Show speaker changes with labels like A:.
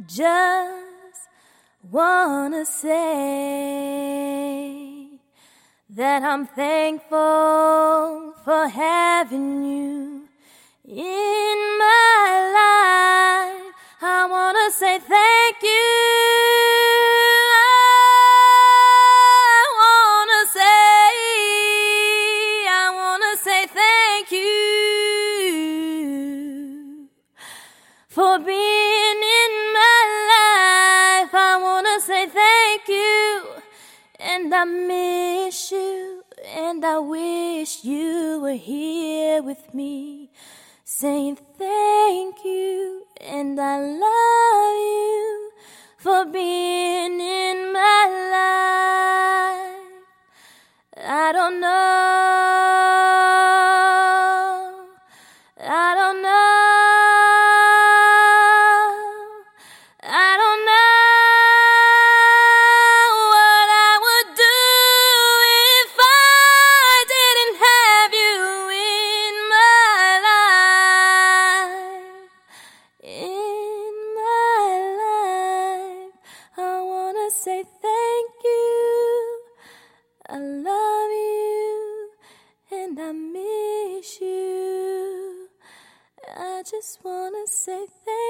A: just wanna say that I'm thankful for having you in my life. I wanna say thank you. I wanna say thank you for being in my life. I wanna say thank you, and I miss you, and I wish you were here with me, saying thank you, and I love you for being in my life. I don't know what I would do if I didn't have you in my life. In my life, I wanna say thank you. I love you, and I miss you. I just wanna say thank you.